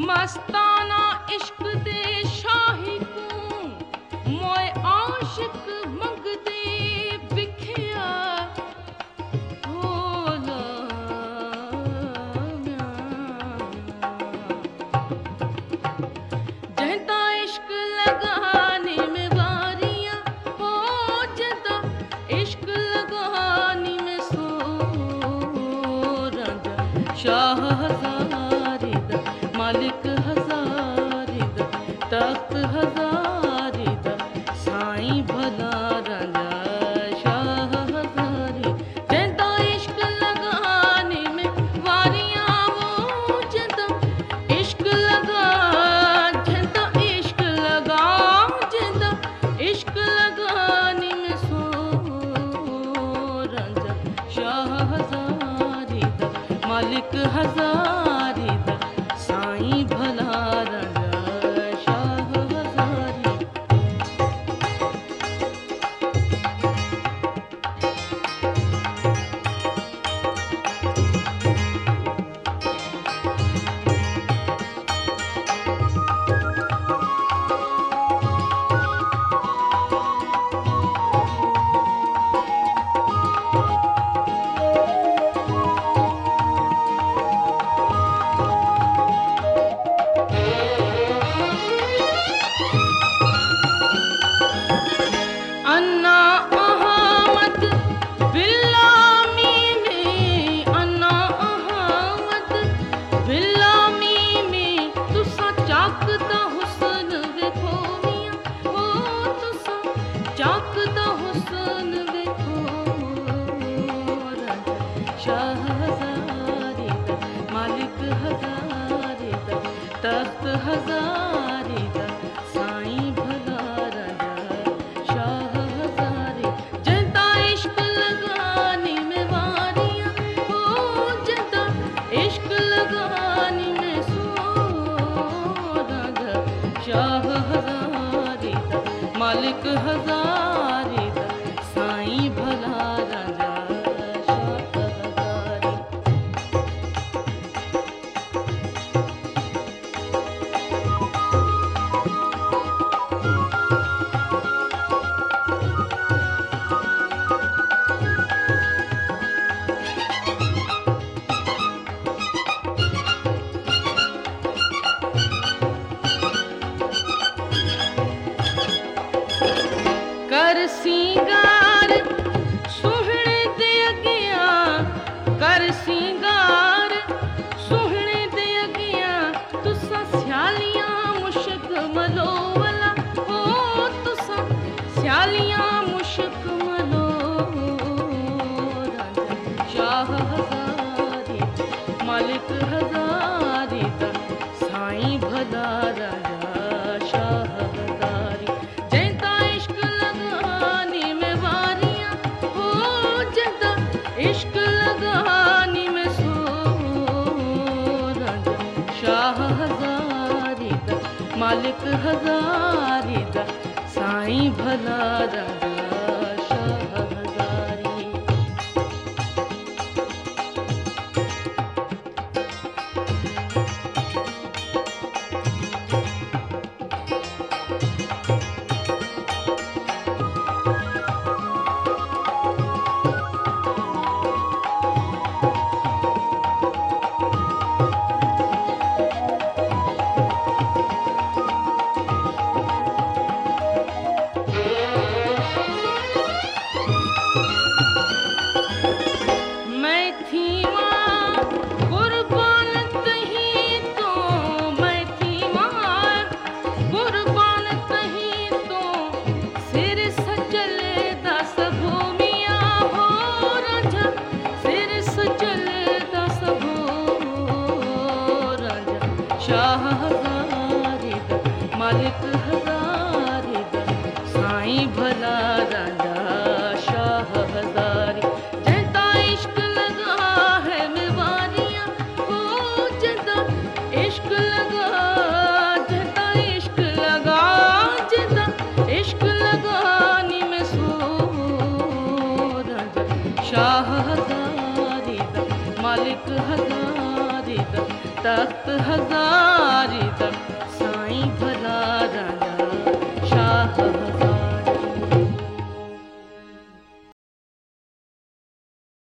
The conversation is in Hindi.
मस्ताना इश्क दे शाही को मोए आशिक मंगदे बिखिया होला जहदा इश्क लगाने में वारियां हो जहदा इश्क लगाने में सो राजा शाह हजारी दा मालिक हजारी दा तख्त हजारी दा साईं भला राजा शाह हजारी जहदा इश्क लगाने में वारियां वो जहदा इश्क लगा जहदा इश्क लगा जहदा इश्क लगाने में सो राजा शाह हजारी दा मालिक हजारी दा साईं भला राजा शाह हजारी अन्ना अहमद बिल्लामी में अन्ना अहमद बिल्लामी में तुसा चाकदा हुस्न वेखो मियां ओ तुसा चाकदा हुस्न वेखो राजा शाह हजारी दा मालिक हजारी दा तख्त हजारी दा साईं भला राजा शाह हजारी जहदा इश्क लगाने में वारियां हो जहदा इश्क लगाने में सो राजा शाह हजारी दा मालिक हजारी दा साईं भला राजा शाह हजारी कर सिंगार सोहणे दे अगिया कर सिंगार सोहणे दे अगिया तुसा स्यालियां मुश्क मलो वाला हो तुसा स्यालियां मुश्क मलो राजा शाह हजारी मालिक हजारी दा साईं भला राजा शाह हजारी जहदा इश्क लगाने में वारियां हो जहदा इश्क लगाने में सो राजा शाह हजारी दा मालिक हजारी दा साईं भला राजा शाह हजारी मैं थी मां कुर्बान तहीं तो मैं थी मां कुर्बान तहीं तो सिर सजले दस भूमिया हो राजा सिर सजले दस भो राजा शाह हजारी दा मालिक हजारी दा साईं भला राजा शाह हजारी जहदा इश्क लगा है में वारियां हो जहदा इश्क लगा जहदा इश्क लगा जहदा इश्क लगाने में सो राजा शाह हजारी दा मालिक हजारी दा तख्त हज़ारी दा